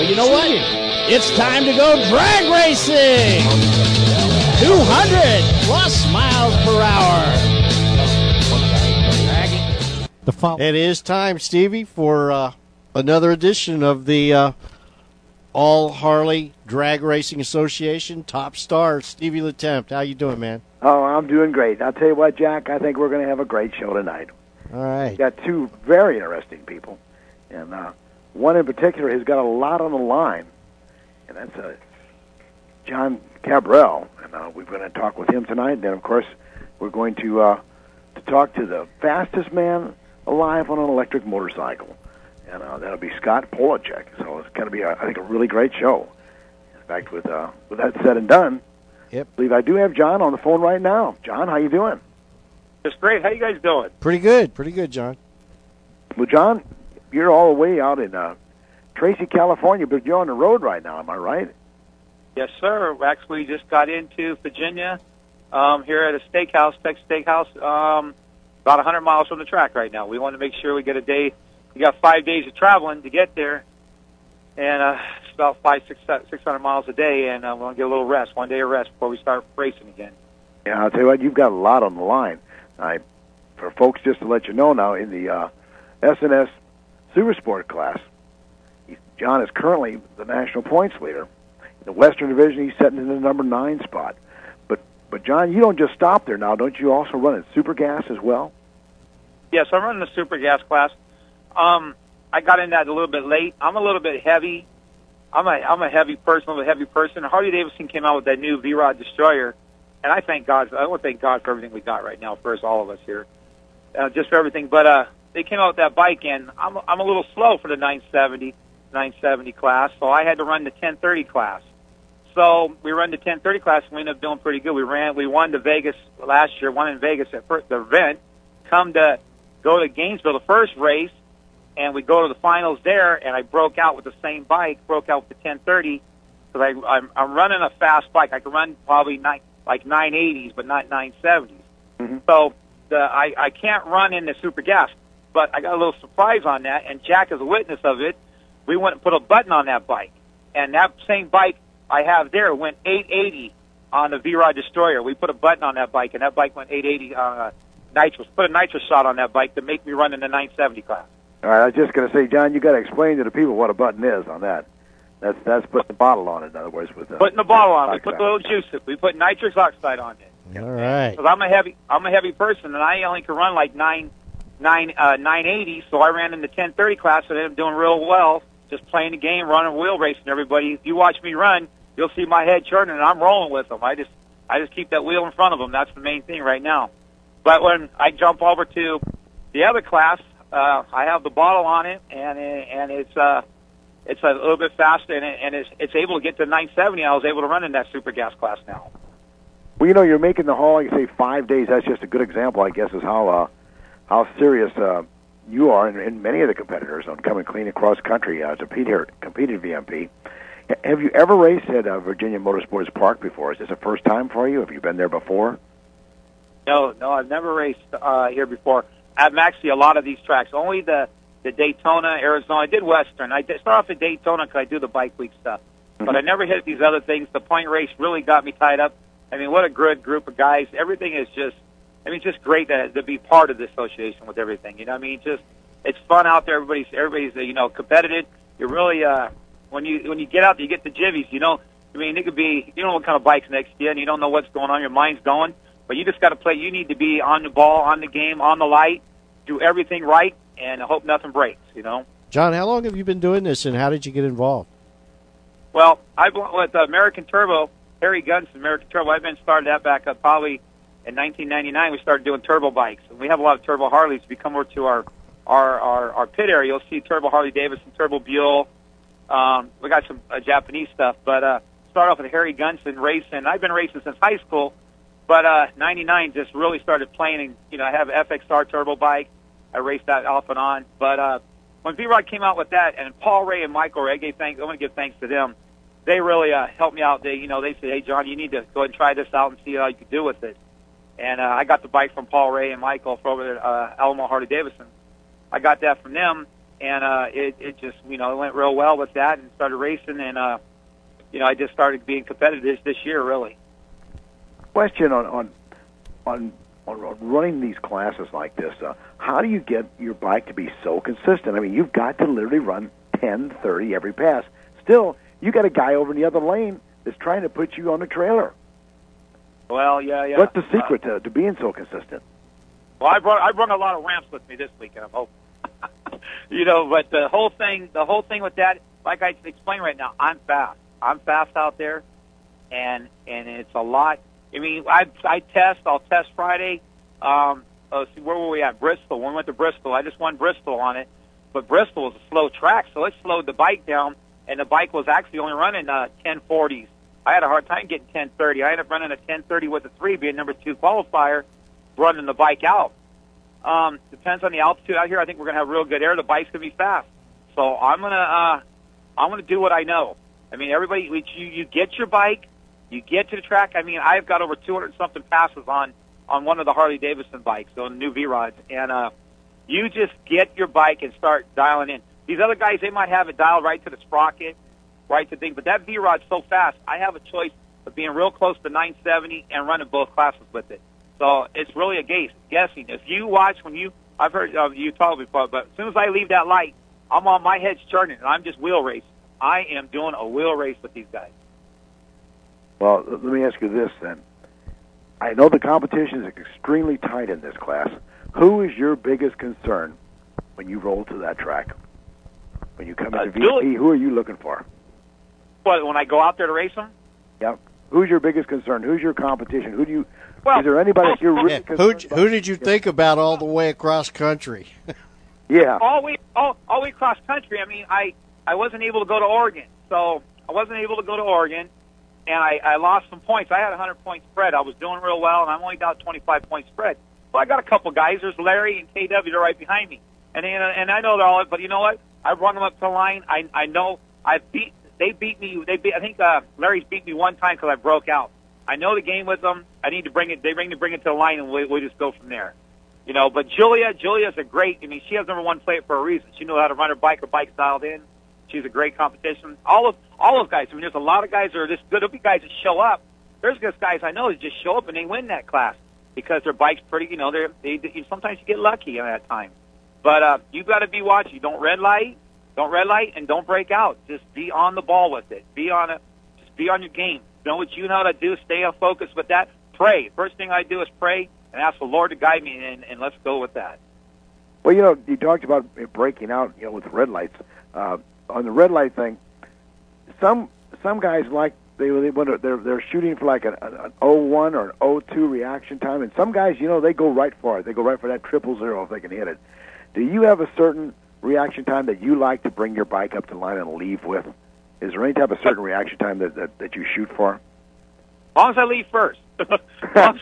you know what? It's time to go drag racing. 200 plus miles per hour. It is time, Stevie, for another edition of the All Harley Drag Racing Association Top Star, Stevie Latempt. How you doing, man? Oh, I'm doing great. I'll tell you what, Jack, I think we're going to have a great show tonight. All right. We've got two very interesting people, and one in particular has got a lot on the line, and that's John Cabral, and we're going to talk with him tonight. And then, of course, we're going to talk to the fastest man alive on an electric motorcycle, and that'll be Scott Polacek. So it's going to be, I think, a really great show. In fact, with that said and done, yep, I believe I do have John on the phone right now. John, how you doing? Just great. How you guys doing? Pretty good, John. Well, John, you're all the way out in Tracy, California, but you're on the road right now. Am I right? Yes, sir. We actually just got into Virginia here at a steakhouse, Texas Steakhouse, about 100 miles from the track right now. We want to make sure we get a day. We got 5 days of traveling to get there, and it's about 600 miles a day, and we want to get a little rest, 1 day of rest before we start racing again. Yeah, I'll tell you what, you've got a lot on the line. For folks, just to let you know now, in the SNS Supersport class, John is currently the national points leader. In the Western Division, he's sitting in the number 9 spot. But John, you don't just stop there now. Don't you also run in Super Gas as well? Yes, I'm running the Super Gas class. I got in that a little bit late. I'm a little bit heavy. I'm a heavy person. Harley Davidson came out with that new V-Rod Destroyer, and I thank God. I want to thank God for everything we got right now. First, all of us here, just for everything. But they came out with that bike, and I'm a little slow for the 970 class, so I had to run the 1030 class. So we run the 1030 class, and we ended up doing pretty good. We won to Vegas last year, won in Vegas at the event. Go to Gainesville, the first race, and we go to the finals there, and I broke out with the same bike, broke out with the 1030, because I'm running a fast bike. I can run probably 980s, but not 970s. Mm-hmm. So I can't run in the Super Gas, but I got a little surprise on that, and Jack is a witness of it. We went and put a button on that bike, and that same bike I have there went 880 on the V-Rod Destroyer. We put a button on that bike, and that bike went 880 nitrous. Put a nitrous shot on that bike to make me run in the 970 class. All right, I was just going to say, John, you got to explain to the people what a button is on that. That's putting the bottle on it, in other words. Putting the bottle on it. We put the little juice. We put nitrous oxide on it. All right. Because I'm a heavy person, and I only can run like 980, so I ran in the 1030 class and ended up doing real well, just playing the game, running wheel racing everybody. If you watch me run, you'll see my head turning, and I'm rolling with them. I just keep that wheel in front of them. That's the main thing right now. But when I jump over to the other class, I have the bottle on it, and it's a little bit faster, and it's able to get to 970. I was able to run in that Super Gas class now. Well, you know, you're making the haul. You say 5 days. That's just a good example, I guess, is how serious you are, and many of the competitors on coming clean across country to compete at VMP. Have you ever raced at Virginia Motorsports Park before? Is this a first time for you? Have you been there before? No, I've never raced here before. I'm actually a lot of these tracks. Only the Daytona, Arizona. I did Western. I start off at Daytona because I do the bike week stuff. Mm-hmm. But I never hit these other things. The point race really got me tied up. I mean, what a good group of guys. Everything is just great to be part of the association with everything. You know what I mean? It's fun out there. Everybody's competitive. You're really when you get out there, you get the jivvies. It could be, you don't know what kind of bike's next to you, and you don't know what's going on. Your mind's going, but you just got to play. You need to be on the ball, on the game, on the light, do everything right, and hope nothing breaks. John, how long have you been doing this, and how did you get involved? Well, I've been with American Turbo, Harry Gunson, American Turbo. I've been started that back up probably in 1999. We started doing turbo bikes, and we have a lot of turbo Harleys. If you come over to our pit area, you'll see turbo Harley Davidson, turbo Buell. We got some Japanese stuff, but start off with Harry Gunson racing. I've been racing since high school, but 99 just really started playing. And, I have an FXR turbo bike. I raced that off and on. But when V-Rod came out with that, and Paul Ray and Michael Ray, I want to give thanks to them. They really helped me out. They said, hey, John, you need to go ahead and try this out and see how you can do with it. And I got the bike from Paul Ray and Michael from over at Alamo Harley Davidson. I got that from them. and it just, it went real well with that, and started racing, and I just started being competitive this year, really. Question on running these classes like this. How do you get your bike to be so consistent? I mean, you've got to literally run 10:30 every pass. Still, you got a guy over in the other lane that's trying to put you on a trailer. Well, yeah. What's the secret to being so consistent? Well, I brought a lot of ramps with me this weekend, I'm hoping. But the whole thing with that, like I explained right now, I'm fast. I'm fast out there, and it's a lot. I mean, I'll test Friday. See, where were we at? Bristol. When we went to Bristol, I just won Bristol on it. But Bristol was a slow track, so it slowed the bike down, and the bike was actually only running 1040s. I had a hard time getting 1030. I ended up running a 1030 with a 3, being number 2 qualifier, running the bike out. Depends on the altitude out here. I think we're going to have real good air. The bike's going to be fast. So I'm going to do what I know. I mean, everybody, you get your bike, you get to the track. I mean, I've got over 200-something passes on one of the Harley-Davidson bikes, on the new V-Rods, and you just get your bike and start dialing in. These other guys, they might have it dialed right to the sprocket, right to thing, but that V-Rod's so fast, I have a choice of being real close to 970 and running both classes with it. So it's really a guessing. If you watch, I've heard you talk before, but as soon as I leave that light, I'm on, my head's turning, and I'm just wheel racing. I am doing a wheel race with these guys. Well, let me ask you this then. I know the competition is extremely tight in this class. Who is your biggest concern when you roll to that track? When you come into VP, who are you looking for? What, when I go out there to race them? Yeah. Who's your biggest concern? Who's your competition? Is there anybody that you're really concerned about? Who did you think about all the way across country? Yeah. All the way across country. I mean, I wasn't able to go to Oregon. So I wasn't able to go to Oregon, and I lost some points. I had a 100-point spread. I was doing real well, and I'm only down 25-point spread. Well, I got a couple guys. There's Larry and KW. They're right behind me. And I know they're all, but you know what? I run them up to the line. I know they beat me. I think Larry's beat me one time because I broke out. I know the game with them. I need to bring it. They bring it to the line, and we just go from there. But Julia's a great. I mean, she has number 1 plate for a reason. She knows how to run her bike. Her bike's dialed in. She's a great competition. All those guys. I mean, there's a lot of guys that are this good. There'll be guys that show up. There's just guys I know that just show up and they win that class because their bike's pretty. They sometimes you get lucky at that time. But you got to be watching. Don't red light, and don't break out. Just be on the ball with it. Just be on your game. Know what you know how to do. Stay on focus with that. Pray. First thing I do is pray and ask the Lord to guide me, and let's go with that. Well, you talked about breaking out, with the red lights. On the red light thing, some guys they're shooting for like an 01 or an 02 reaction time, and some guys, they go right for it. They go right for that 000 if they can hit it. Do you have a certain reaction time that you like to bring your bike up to the line and leave with? Is there any type of certain reaction time that you shoot for? As long as I leave first. as long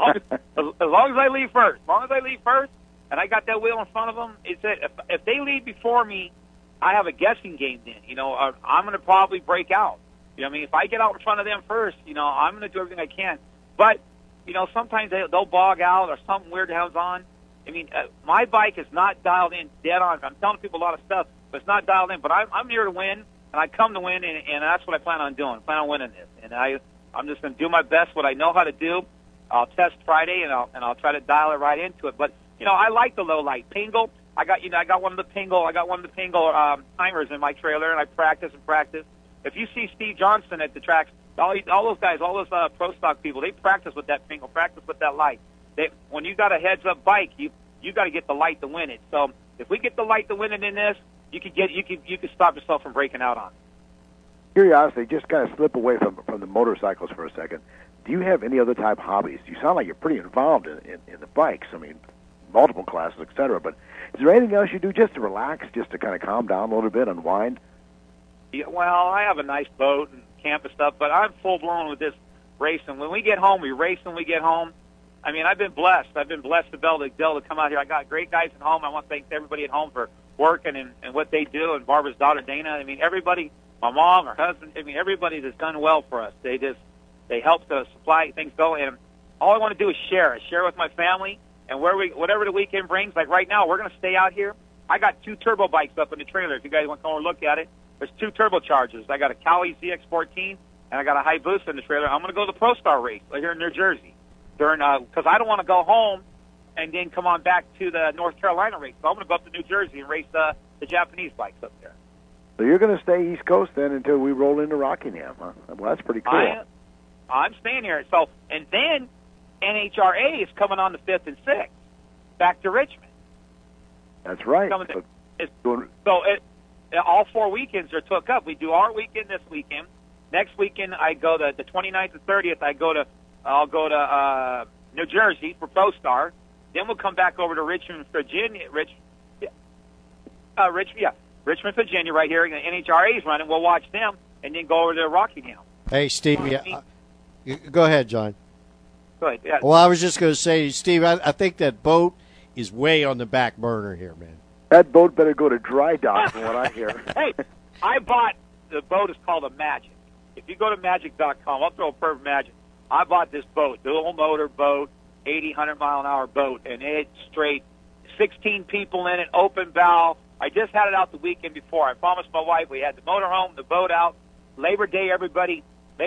as I leave first. As long as I leave first, and I got that wheel in front of them, if they lead before me, I have a guessing game then. I'm going to probably break out. If I get out in front of them first, I'm going to do everything I can. But, sometimes they'll bog out or something weird happens on. I mean, my bike is not dialed in dead on. I'm telling people a lot of stuff, but it's not dialed in. But I'm here to win, and I come to win, and that's what I plan on doing. I plan on winning this. And I'm just going to do my best, what I know how to do. I'll test Friday, and I'll try to dial it right into it. But, I like the low light. Pingle, I got one of the Pingle timers in my trailer, and I practice. If you see Steve Johnson at the tracks, all those guys, all those pro stock people, they practice with that Pingle, practice with that light. When you got a heads-up bike, you got to get the light to win it. So if we get the light to win it in this, you could stop yourself from breaking out on it. Curiosity, just kind of slip away from the motorcycles for a second. Do you have any other type of hobbies? You sound like you're pretty involved in the bikes. I mean, multiple classes, etc. But is there anything else you do just to relax, just to kind of calm down a little bit, unwind? Yeah, well, I have a nice boat and camp and stuff, but I'm full-blown with this racing. When we get home, we race when we get home. I mean, I've been blessed. I've been blessed to be able to come out here. I got great guys at home. I want to thank everybody at home for working and what they do, and Barbara's daughter, Dana. I mean, everybody, my mom, her husband, I mean, everybody has done well for us. They help to supply things go, and all I want to do is share with my family, and whatever the weekend brings. Like right now, we're going to stay out here. I got 2 turbo bikes up in the trailer. If you guys want to come over and look at it, there's 2 turbochargers. I got a Cali ZX14 and I got a Hayabusa in the trailer. I'm going to go to the Pro Star race here in New Jersey because I don't want to go home and then come on back to the North Carolina race. So I'm going to go up to New Jersey and race the Japanese bikes up there. So you're going to stay East Coast then until we roll into Rockingham, huh? Well, that's pretty cool. I'm staying here. So, and then NHRA is coming on the 5th and 6th back to Richmond. That's right. All 4 weekends are took up. We do our weekend this weekend. Next weekend, I go to the 29th and 30th. I'll go to New Jersey for Pro Star. Then we'll come back over to Richmond, Virginia. Richmond, Virginia, right here. The NHRA's running. We'll watch them, and then go over to Rockingham. Hey, Steve. Go ahead, John. Go ahead. Yeah. Well, I was just going to say, Steve, I think that boat is way on the back burner here, man. That boat better go to dry dock from what I hear. Hey, I bought, the boat is called a Magic. If you go to magic.com, I'll throw a perfect Magic. I bought this boat, dual motor boat, 80, 100-mile-an-hour boat, and it's straight, 16 people in it, open bow. I just had it out the weekend before. I promised my wife we had the motor home, the boat out. Monday, everybody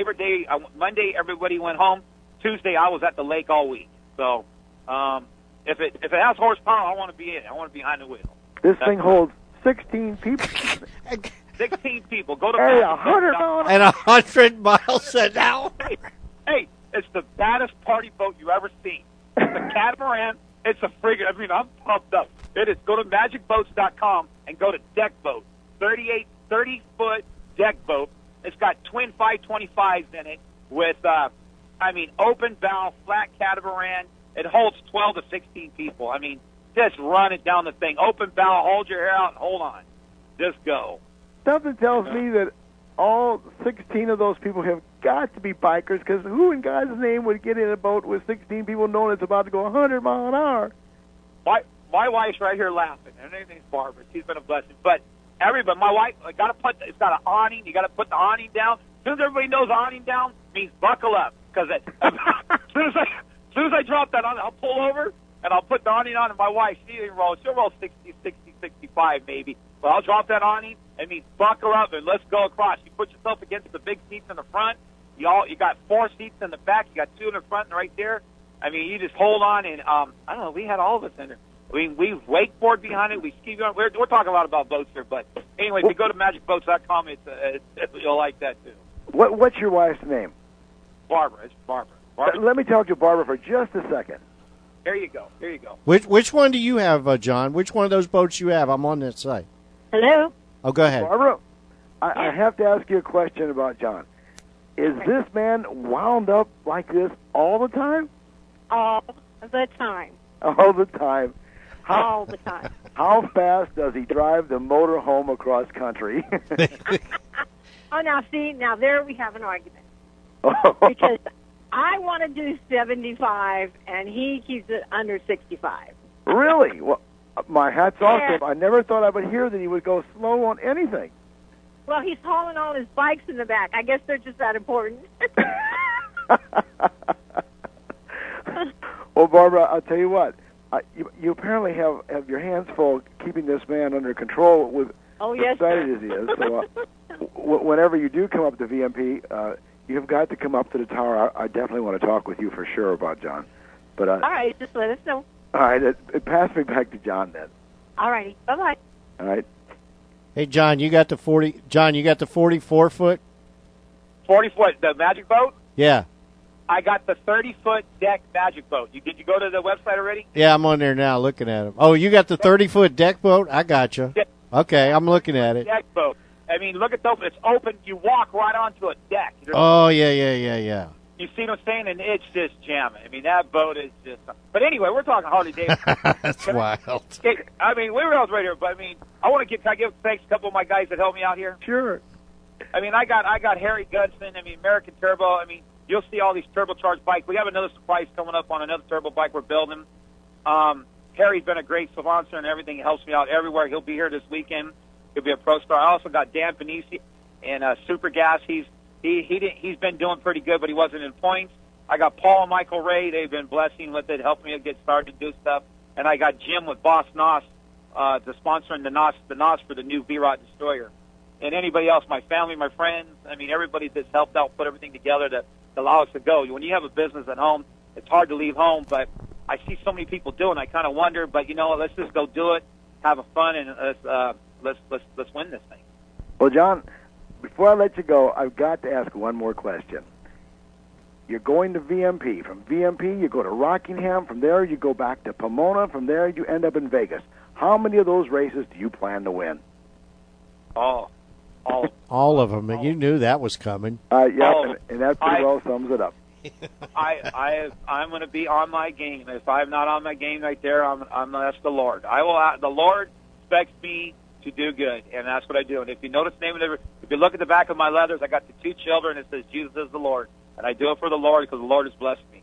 went home. Tuesday, I was at the lake all week. So, if it has horsepower, I want to be in it. I want to be behind the wheel. This thing holds 16 people. 16 people. Go to 100 miles and 100 miles an hour. Hey, it's the baddest party boat you ever seen. It's a catamaran. It's a frigate. I mean, I'm pumped up. It is. Go to magicboats.com and go to deck boat. 30-foot deck boat. It's got twin 525s in it with, open bow, flat catamaran. It holds 12 to 16 people. I mean, just run it down the thing. Open bow, hold your hair out, and hold on. Just go. Something tells me that all 16 of those people have got to be bikers, because who in God's name would get in a boat with 16 people knowing it's about to go 100 miles an hour? My wife's right here laughing. Her name's Barbara. She's been a blessing. But everybody, my wife, it's got an awning. You got to put the awning down. As soon as everybody knows awning down means buckle up, because as soon as I drop that on, I'll pull over and I'll put the awning on, and my wife, she'll roll 60, 65 maybe. But I'll drop that awning. It means buckle up and let's go across. You put yourself against the big seats in the front. You got 4 seats in the back. You got 2 in the front and right there. I mean, you just hold on, and I don't know. We had all of us in there. We wakeboard behind it. We ski on. We're talking a lot about boats here, but anyway, if you go to magicboats.com, you'll like that too. What's your wife's name? Barbara. It's Barbara. Let me talk to Barbara for just a second. There you go. Which one do you have, John? Which one of those boats you have? I'm on that site. Hello? Oh, go ahead. Barbara, I have to ask you a question about John. Is this man wound up like this all the time? All the time. All the time. All the time. How fast does he drive the motor home across country? Oh, now there we have an argument. Because I want to do 75, and he keeps it under 65. Really? Well, my hat's off to him. I never thought I would hear that he would go slow on anything. Well, he's hauling all his bikes in the back. I guess they're just that important. Well, Barbara, I'll tell you what. You apparently have your hands full keeping this man under control with yes, excited as he is. So whenever you do come up to VMP, you've got to come up to the tower. I definitely want to talk with you for sure about John. But all right, just let us know. All right, pass me back to John then. All righty, bye-bye. All right. Hey, John, you got the 40. John, you got the 44-foot. 40-foot, the Magic boat. Yeah. I got the 30-foot deck Magic boat. Did you go to the website already? Yeah, I'm on there now looking at them. Oh, you got the 30-foot deck boat? I got you. Yeah. Okay, I'm looking at it. Deck boat. I mean, look at the it's open. You walk right onto a deck. Oh, yeah. You see what I'm saying? And it's just jamming. I mean, that boat is just... But anyway, we're talking Harley Davidson. That's wild. I mean, we were else right here, but I mean, can I give thanks to a couple of my guys that helped me out here? Sure. I mean, I got Harry Gudson. I mean, American Turbo. I mean, you'll see all these turbocharged bikes. We have another surprise coming up on another turbo bike we're building. Harry's been a great sponsor and everything. He helps me out everywhere. He'll be here this weekend. He'll be a pro star. I also got Dan Panisi and Super Gas. He's been doing pretty good, but he wasn't in points. I got Paul and Michael Ray. They've been blessing with it, helping me get started to do stuff. And I got Jim with Boss Noss. to sponsoring the NOS for the new V-Rod Destroyer. And anybody else, my family, my friends, I mean, everybody that's helped out put everything together to allow us to go. When you have a business at home, it's hard to leave home, but I see so many people doing it. I kind of wonder, but, let's just go do it, have a fun, and let's win this thing. Well, John, before I let you go, I've got to ask one more question. You're going to VMP. From VMP, you go to Rockingham. From there, you go back to Pomona. From there, you end up in Vegas. How many of those races do you plan to win? All of them. And you knew that was coming. Yeah, and that pretty well sums it up. I'm going to be on my game. If I'm not on my game right there, that's the Lord. The Lord expects me to do good, and that's what I do. And if you notice, if you look at the back of my leathers, I got the 2 children. It says Jesus is the Lord, and I do it for the Lord because the Lord has blessed me.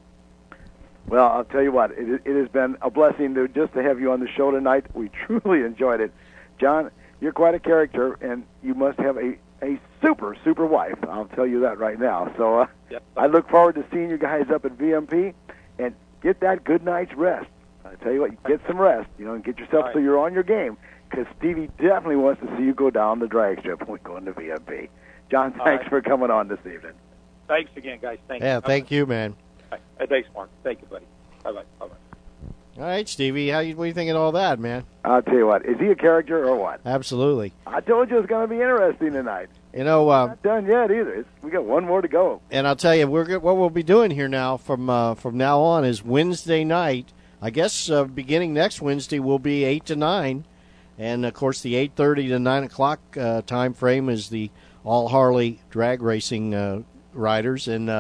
Well, I'll tell you what, it has been a blessing to have you on the show tonight. We truly enjoyed it. John, you're quite a character, and you must have a super, super wife. I'll tell you that right now. So yep. I look forward to seeing you guys up at VMP, and get that good night's rest. I tell you what, get some rest, and get yourself so you're on your game, because Stevie definitely wants to see you go down the drag strip when going to VMP. John, thanks for coming on this evening. Thanks again, guys. Thank you. Yeah, thank you, man. Hey, thanks, Mark. Thank you, buddy. Bye-bye. Bye-bye. All right, Stevie, what do you think of all that, man? I'll tell you what, is he a character or what? Absolutely. I told you it's going to be interesting tonight. Not done yet either. We got one more to go. And I'll tell you, what we'll be doing here now from now on is Wednesday night. I guess beginning next Wednesday will be 8 to 9, and of course the 8:30 to 9 o'clock time frame is the all Harley drag racing riders, and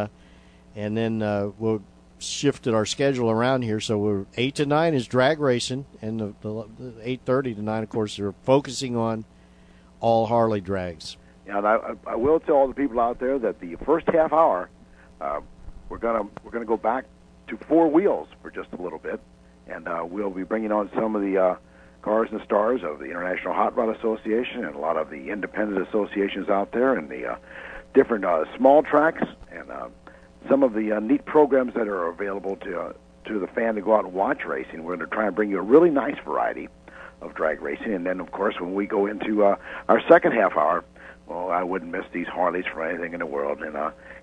then we'll shifted our schedule around here, so we're 8 to 9 is drag racing, and the 8:30 to 9, of course, they're focusing on all Harley drags. Yeah, and I will tell all the people out there that the first half hour, we're gonna go back to 4 wheels for just a little bit, and we'll be bringing on some of the cars and stars of the International Hot Rod Association and a lot of the independent associations out there, and the different small tracks and some of the neat programs that are available to the fan to go out and watch racing. We're going to try and bring you a really nice variety of drag racing. And then, of course, when we go into our second half hour, well, I wouldn't miss these Harleys for anything in the world. And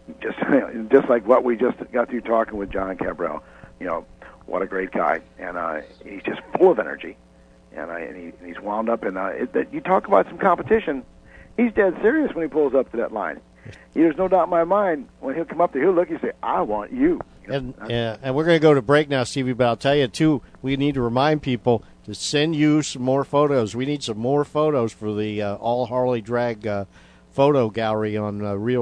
just like what we just got through talking with John Cabral, what a great guy. And he's just full of energy. And he's wound up. And you talk about some competition, he's dead serious when he pulls up to that line. There's no doubt in my mind when he'll come up there, he'll look and say, I want you. And we're going to go to break now, Stevie, but I'll tell you, too, we need to remind people to send you some more photos. We need some more photos for the All Harley Drag photo gallery on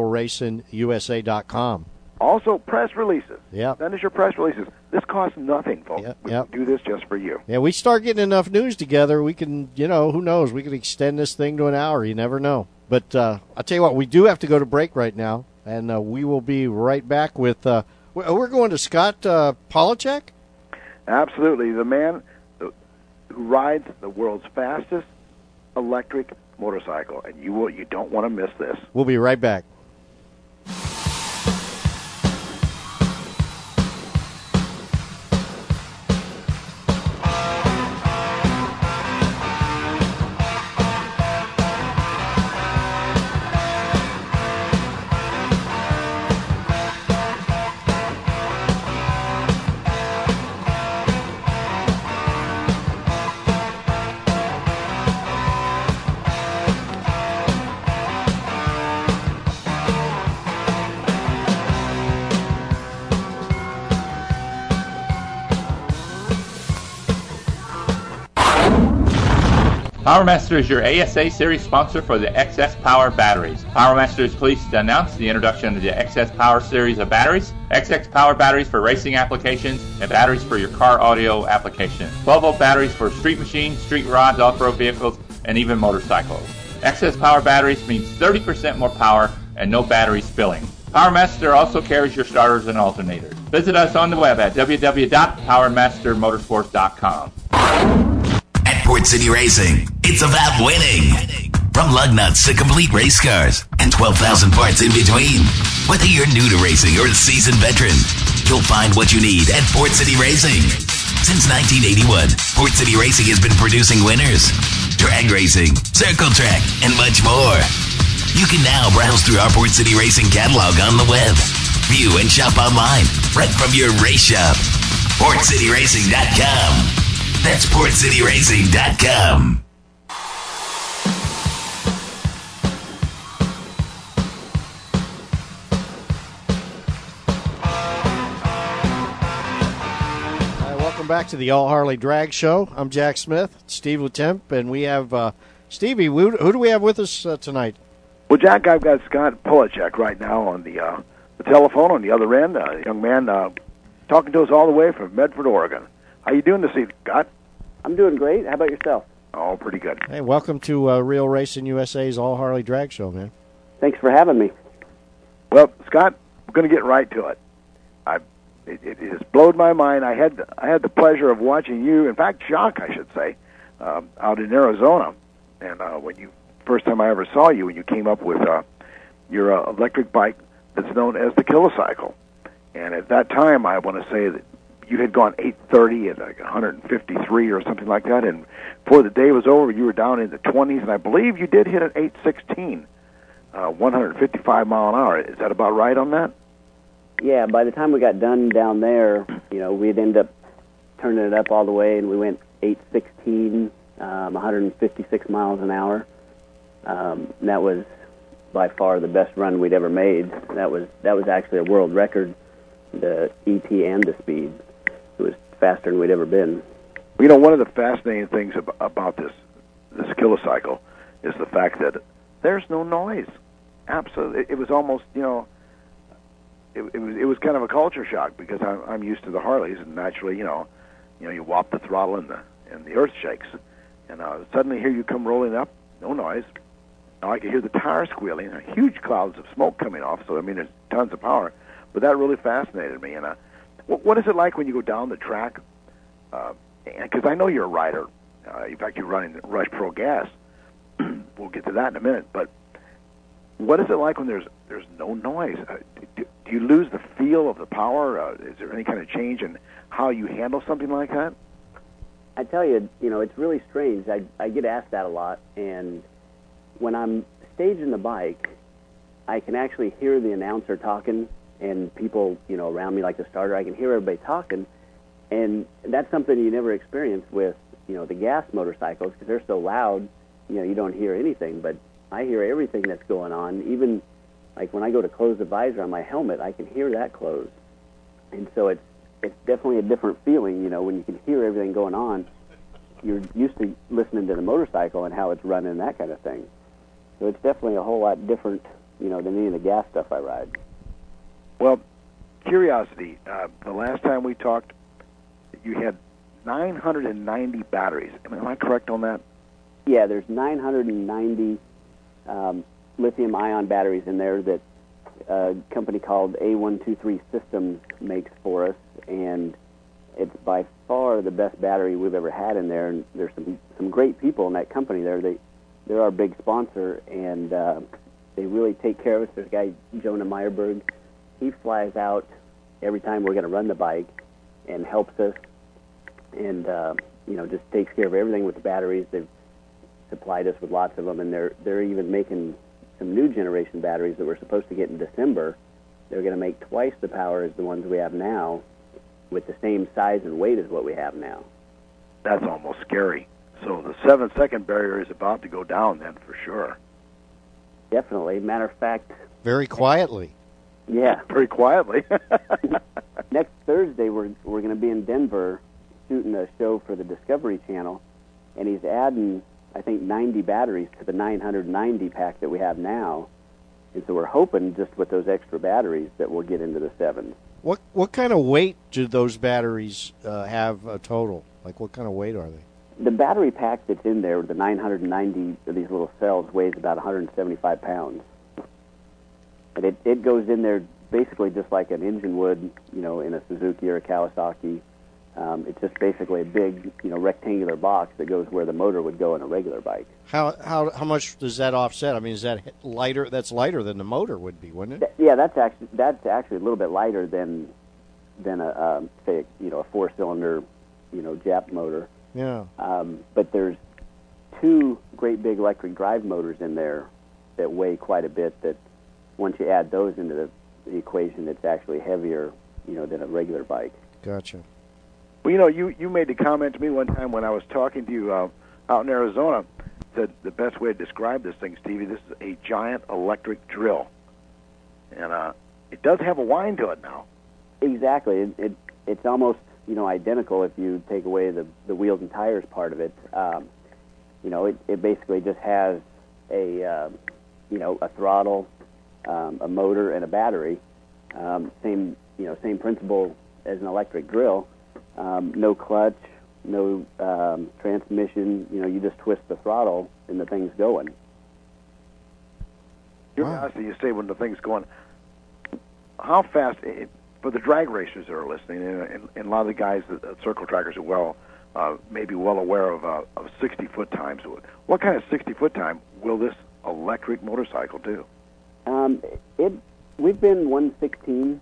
RealRacingUSA.com. Also, press releases. Yeah. Send us your press releases. This costs nothing, folks. Yep. We do this just for you. Yeah, we start getting enough news together, we can, who knows, we can extend this thing to an hour. You never know. But I'll tell you what, we do have to go to break right now, and we will be right back with we're going to Scott Polachek? Absolutely. The man who rides the world's fastest electric motorcycle, and you don't want to miss this. We'll be right back. PowerMaster is your ASA Series sponsor for the XS Power batteries. PowerMaster is pleased to announce the introduction of the XS Power series of batteries, XX Power batteries for racing applications, and batteries for your car audio application. 12-volt batteries for street machines, street rods, off-road vehicles, and even motorcycles. XS Power batteries means 30% more power and no battery spilling. PowerMaster also carries your starters and alternators. Visit us on the web at www.powermastermotorsports.com. At Port City Racing, it's about winning. From lug nuts to complete race cars and 12,000 parts in between. Whether you're new to racing or a seasoned veteran, you'll find what you need at Port City Racing. Since 1981, Port City Racing has been producing winners. Drag racing, circle track, and much more. You can now browse through our Port City Racing catalog on the web. View and shop online, right from your race shop. PortCityRacing.com. That's PortCityRacing.com. Welcome back to the All Harley Drag Show. I'm Jack Smith, Steve Letemp, and we have Stevie. Who do we have with us tonight? Well, Jack, I've got Scott Polachek right now on the telephone on the other end. A young man talking to us all the way from Medford, Oregon. How you doing this evening, Scott? I'm doing great. How about yourself? Oh, pretty good. Hey, welcome to Real Racing USA's All Harley Drag Show, man. Thanks for having me. Well, Scott, we're going to get right to it. It has blown my mind. I had the pleasure of watching you, in fact, Jacques, I should say, out in Arizona. And when you first time I ever saw you, when you came up with your electric bike that's known as the Kilocycle. And at that time, I want to say that you had gone 830 at like 153 or something like that. And before the day was over, you were down in the 20s, and I believe you did hit an 816, 155 mile an hour. Is that about right on that? Yeah, by the time we got done down there, we'd end up turning it up all the way, and we went 816, 156 miles an hour. That was by far the best run we'd ever made. That was actually a world record, the ET and the speed. It was faster than we'd ever been. One of the fascinating things about this Kilocycle is the fact that there's no noise. Absolutely, it was almost It was kind of a culture shock because I'm used to the Harleys, and naturally, you whop the throttle and the earth shakes, and suddenly here you come rolling up, no noise. Now I can hear the tires squealing, huge clouds of smoke coming off. So there's tons of power, but that really fascinated me. And what is it like when you go down the track? Because I know you're a rider. In fact, you're running Rush Pro Gas. We'll get to that in a minute, but. What is it like when there's no noise? Do you lose the feel of the power? Is there any kind of change in how you handle something like that? I tell you, it's really strange. I get asked that a lot, and when I'm staging the bike, I can actually hear the announcer talking, and people, around me, like the starter, I can hear everybody talking, and that's something you never experience with, the gas motorcycles, because they're so loud, you don't hear anything, but I hear everything that's going on. Even like when I go to close the visor on my helmet, I can hear that close. And so it's definitely a different feeling, when you can hear everything going on. You're used to listening to the motorcycle and how it's running and that kind of thing. So it's definitely a whole lot different, than any of the gas stuff I ride. Well, curiosity, the last time we talked, you had 990 batteries. Am I correct on that? Yeah, there's 990 lithium-ion batteries in there that a company called A123 Systems makes for us, and it's by far the best battery we've ever had in there. And there's some great people in that company there. They're our big sponsor, and they really take care of us. There's a guy, Jonah Meyerberg. He flies out every time we're going to run the bike and helps us, and just takes care of everything with the batteries. They've supplied us with lots of them, and they're even making some new generation batteries that we're supposed to get in December. They're going to make twice the power as the ones we have now with the same size and weight as what we have now. That's almost scary. So the 7-second barrier is about to go down then, for sure. Definitely. Matter of fact... Very quietly. Yeah. Very quietly. Next Thursday, we're going to be in Denver shooting a show for the Discovery Channel, and he's adding, I think, 90 batteries to the 990 pack that we have now. And so we're hoping, just with those extra batteries, that we'll get into the 7s. What kind of weight do those batteries have total? Like, what kind of weight are they? The battery pack that's in there, the 990 of these little cells, weighs about 175 pounds. And it goes in there basically just like an engine would, in a Suzuki or a Kawasaki. It's just basically a big, rectangular box that goes where the motor would go in a regular bike. How much does that offset? I mean, is that lighter? That's lighter than the motor would be, wouldn't it? Yeah, that's actually a little bit lighter than a say, a 4-cylinder Jap motor. Yeah. But there's two great big electric drive motors in there that weigh quite a bit. That once you add those into the equation, it's actually heavier, than a regular bike. Gotcha. Well, you made the comment to me one time when I was talking to you out in Arizona. Said the best way to describe this thing, Stevie, this is a giant electric drill, and it does have a whine to it now. Exactly. It's almost identical if you take away the wheels and tires part of it. It basically just has a throttle, a motor, and a battery. Same principle as an electric drill. No clutch, no transmission. You just twist the throttle and the thing's going. Curiosity, you say when the thing's going, how fast? For the drag racers that are listening, and a lot of the guys, circle trackers, may be well aware of 60-foot times. What kind of 60-foot time will this electric motorcycle do? We've been 115,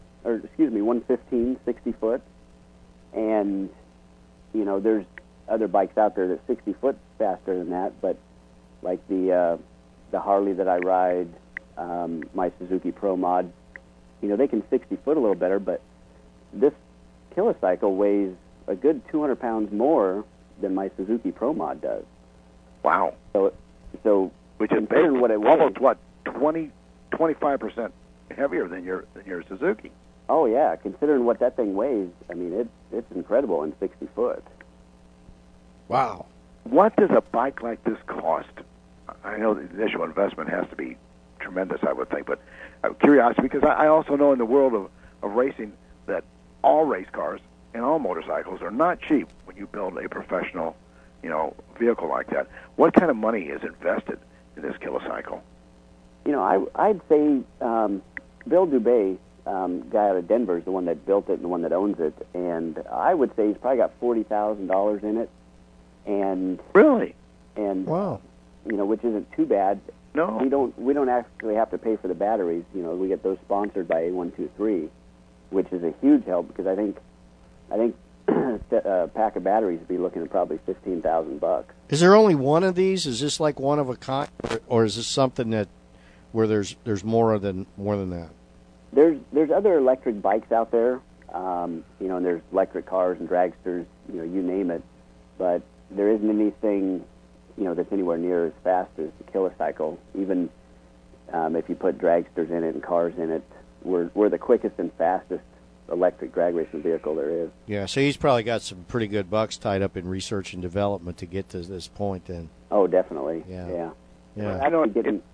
60 foot, and there's other bikes out there that's 60 foot faster than that. But like the Harley that I ride, my Suzuki Pro Mod, they can 60 foot a little better. But this Kilocycle weighs a good 200 pounds more than my Suzuki Pro Mod does. Wow. So which is what it weighs, almost 25% heavier than your Suzuki. Oh yeah, considering what that thing weighs, I mean it's incredible in 60 foot. Wow. What does a bike like this cost? I know the initial investment has to be tremendous, I would think, but I'm curious because I also know in the world of racing that all race cars and all motorcycles are not cheap when you build a professional, vehicle like that. What kind of money is invested in this Kilocycle? I'd say Bill Dubé, guy out of Denver, is the one that built it and the one that owns it, and I would say he's probably got $40,000 in it. And really, and wow, which isn't too bad. No, we don't actually have to pay for the batteries. We get those sponsored by A123, which is a huge help because I think a pack of batteries would be looking at probably $15,000. Is there only one of these? Is this like one of a kind, or is this something where there's more than that? There's other electric bikes out there, and there's electric cars and dragsters, you name it, but there isn't anything, that's anywhere near as fast as the Kilocycle. Even if you put dragsters in it and cars in it, we're the quickest and fastest electric drag racing vehicle there is. Yeah, so he's probably got some pretty good bucks tied up in research and development to get to this point then. Oh, definitely. Yeah. I know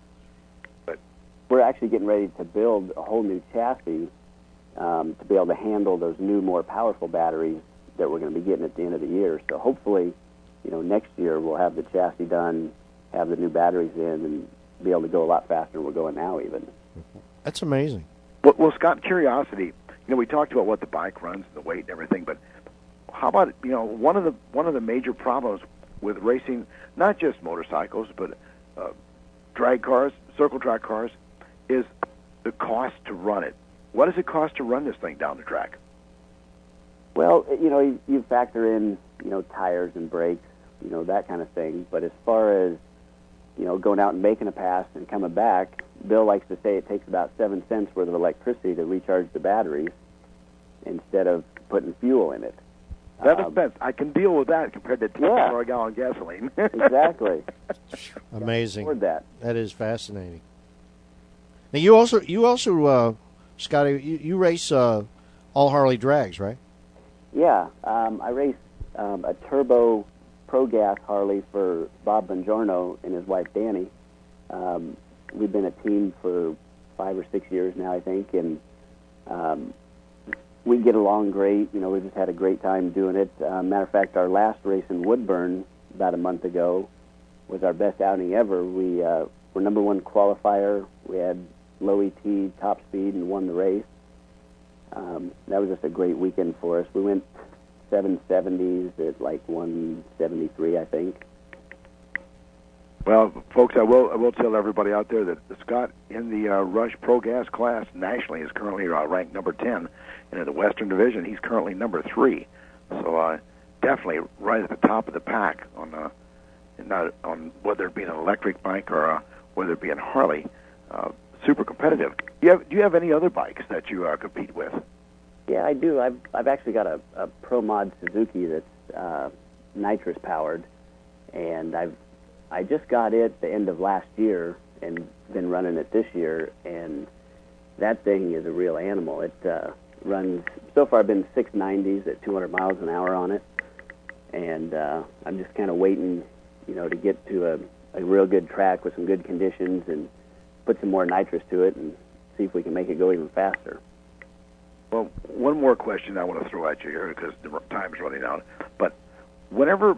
we're actually getting ready to build a whole new chassis to be able to handle those new, more powerful batteries that we're going to be getting at the end of the year. So hopefully, next year we'll have the chassis done, have the new batteries in, and be able to go a lot faster than we're going now even. That's amazing. Well, Scott, curiosity, we talked about what the bike runs, the weight and everything, but how about, one of the major problems with racing, not just motorcycles, but drag cars, circle track cars, is the cost to run it. What does it cost to run this thing down the track? Well, you factor in, tires and brakes, that kind of thing. But as far as, going out and making a pass and coming back, Bill likes to say it takes about 7 cents worth of electricity to recharge the batteries instead of putting fuel in it. 7 cents. I can deal with that compared to $10 a gallon gasoline. Exactly. Amazing. Afford that. That is fascinating. Now you also, Scotty, you race all Harley drags, right? Yeah, I race a turbo Pro Gas Harley for Bob Bongiorno and his wife Danny. We've been a team for 5 or 6 years now, I think, and we get along great. We just had a great time doing it. Matter of fact, our last race in Woodburn about a month ago was our best outing ever. We were number one qualifier. We had low ET, top speed, and won the race. That was just a great weekend for us. We went 770s at like 173, I think. Well, folks, I will tell everybody out there that Scott in the Rush Pro Gas class nationally is currently ranked number 10, and in the Western Division he's currently number 3. So definitely right at the top of the pack on whether it be an electric bike or whether it be a Harley. Super competitive. Do you have any other bikes that you compete with? Yeah, I do. I've actually got a Pro Mod Suzuki that's nitrous powered, and I just got it the end of last year and been running it this year, and that thing is a real animal. It runs, so far I've been 690s at 200 miles an hour on it, and I'm just kind of waiting, to get to a real good track with some good conditions and put some more nitrous to it and see if we can make it go even faster. Well, one more question I want to throw at you here because the time's running out. But whenever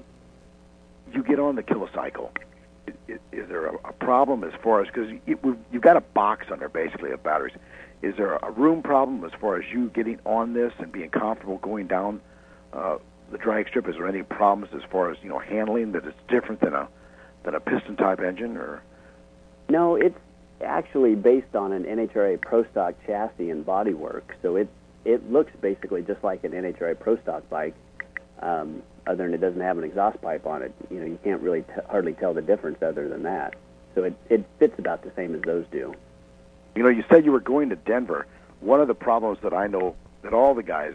you get on the kilocycle, is there a problem as far as, because you've got a box under basically of batteries. Is there a room problem as far as you getting on this and being comfortable going down the drag strip? Is there any problems as far as handling that it's different than a piston type engine? Or no, it's actually based on an NHRA Pro Stock chassis and bodywork, so it looks basically just like an NHRA Pro Stock bike, other than it doesn't have an exhaust pipe on it. You can't really hardly tell the difference other than that. So it fits about the same as those do. You said you were going to Denver. One of the problems that I know that all the guys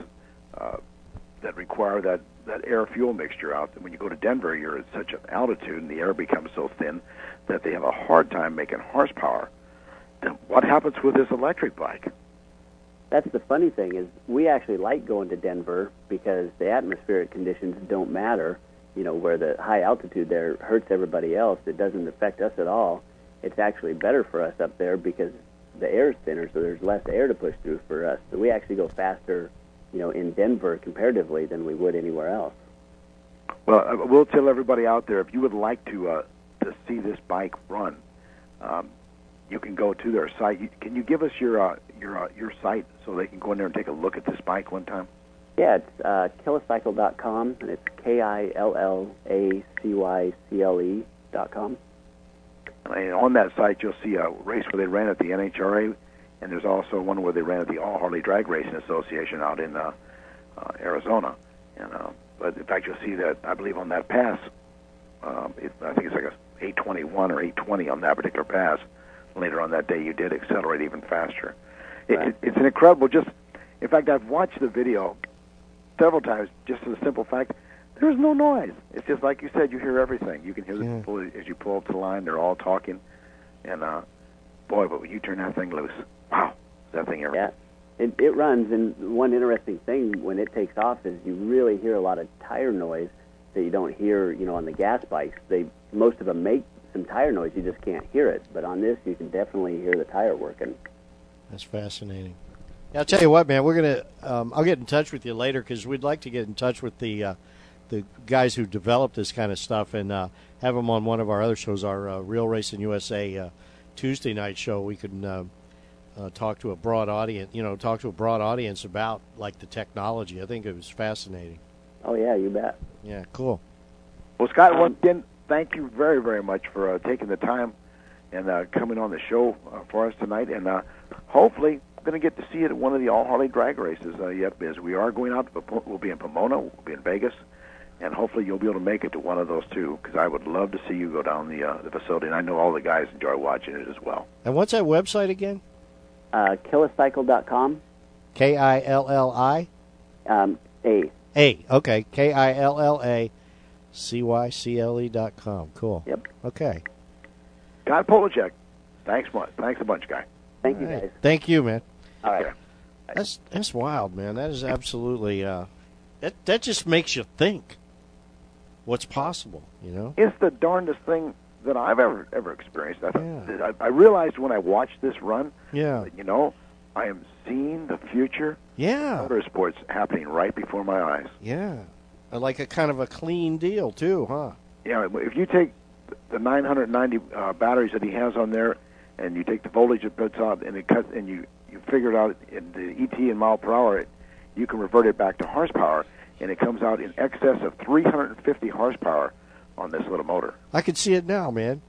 that require that air-fuel mixture out, when you go to Denver, you're at such an altitude and the air becomes so thin that they have a hard time making horsepower. Then what happens with this electric bike? That's the funny thing, is we actually like going to Denver because the atmospheric conditions don't matter. Where the high altitude there hurts everybody else, it doesn't affect us at all. It's actually better for us up there because the air is thinner, so there's less air to push through for us. So we actually go faster, in Denver comparatively than we would anywhere else. Well, we'll tell everybody out there, if you would like to see this bike run, you can go to their site. Can you give us your site so they can go in there and take a look at this bike one time? Yeah, it's kilocycle.com, and it's KILLACYCLE.com. And on that site, you'll see a race where they ran at the NHRA, and there's also one where they ran at the All Harley Drag Racing Association out in Arizona. And but in fact, you'll see that, I believe, on that pass, I think it's like a 821 or 820 on that particular pass. Later on that day, you did accelerate even faster. Right. It's an incredible, in fact, I've watched the video several times just for the simple fact there's no noise. It's just like you said, you hear everything. You can hear the people as you pull up to the line, they're all talking. And, boy, but when you turn that thing loose, wow, that thing ever. Yeah, it runs, and one interesting thing when it takes off is you really hear a lot of tire noise that you don't hear, on the gas bikes. Most of them make some tire noise, you just can't hear it. But on this, you can definitely hear the tire working. That's fascinating. Yeah, I'll tell you what, man, we're going to, I'll get in touch with you later because we'd like to get in touch with the guys who develop this kind of stuff and have them on one of our other shows, our Real Racing USA Tuesday night show. We can talk to a broad audience, about like the technology. I think it was fascinating. Oh yeah, you bet. Yeah, cool. Well, Scott, once again, thank you very, very much for taking the time and coming on the show for us tonight. And hopefully, we're going to get to see it at one of the All Harley drag races yet, because we are going out. We'll be in Pomona, we'll be in Vegas, and hopefully you'll be able to make it to one of those two, because I would love to see you go down the facility, and I know all the guys enjoy watching it as well. And what's that website again? Kilocycle.com. K-I-L-L-I? A. A, okay. KILLACYCLE.com. Cool. Yep. Okay. Scott Polacek, thanks a bunch, guy. Thank you, guys. Thank you, man. All right. That's wild, man. That is absolutely that just makes you think what's possible, It's the darndest thing that I've ever experienced. I realized when I watched this run, that, I am seeing the future motorsports happening right before my eyes. Yeah. Like a kind of a clean deal, too, huh? Yeah, if you take the 990 batteries that he has on there, and you take the voltage it puts out, and it cuts, and you figure it out in the ET in mile per hour, you can revert it back to horsepower, and it comes out in excess of 350 horsepower on this little motor. I can see it now, man.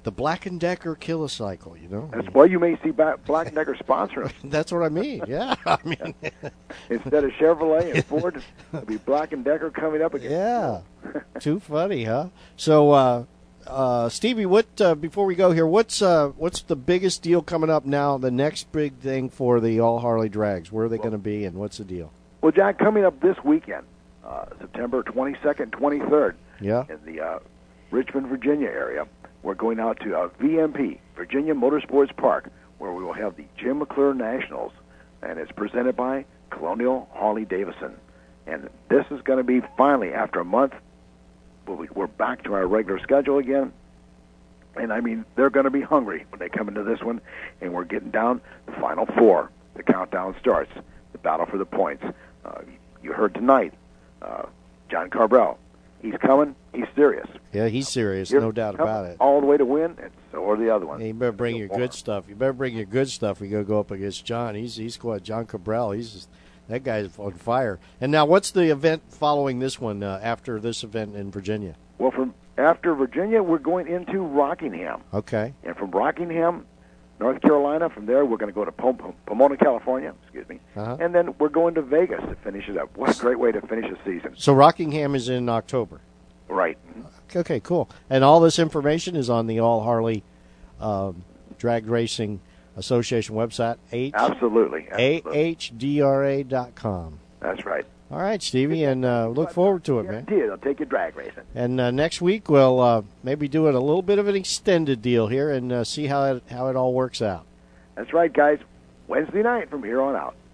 The Black & Decker Kilocycle, you know. That's why you may see Black & Decker sponsoring. That's what I mean. Yeah, I mean, instead of Chevrolet and Ford, it'll be Black & Decker coming up again. Yeah, too funny, huh? So, Stevie, what before we go here, what's the biggest deal coming up now? The next big thing for the All Harley Drags? Where are they going to be, and what's the deal? Well, Jack, coming up this weekend, September 22nd, 23rd, yeah, in the Richmond, Virginia area. We're going out to VMP, Virginia Motorsports Park, where we will have the Jim McClure Nationals, and it's presented by Colonial Harley-Davidson. And this is going to be finally, after a month, we're back to our regular schedule again. And, I mean, they're going to be hungry when they come into this one, and we're getting down the final four. The countdown starts, the battle for the points. You heard tonight, John Cabral. He's coming. He's serious. Yeah, he's serious, no doubt about it. All the way to win, and so are the other ones. Yeah, you better bring your good stuff. You better bring your good stuff. We go up against John. He's quite John Cabral. That guy's on fire. And now, what's the event following this one? After this event in Virginia? Well, after Virginia, we're going into Rockingham. Okay. And from Rockingham, North Carolina, from there we're going to go to Pomona, California. Excuse me. Uh-huh. And then we're going to Vegas to finish it up. What a great way to finish the season. So Rockingham is in October. Right. Okay, cool. And all this information is on the All Harley Drag Racing Association website. Absolutely. AHDRA.com. That's right. All right, Stevie, and look forward to it, man. I'll take you drag racing. And next week we'll maybe do it a little bit of an extended deal here and see how it all works out. That's right, guys. Wednesday night from here on out.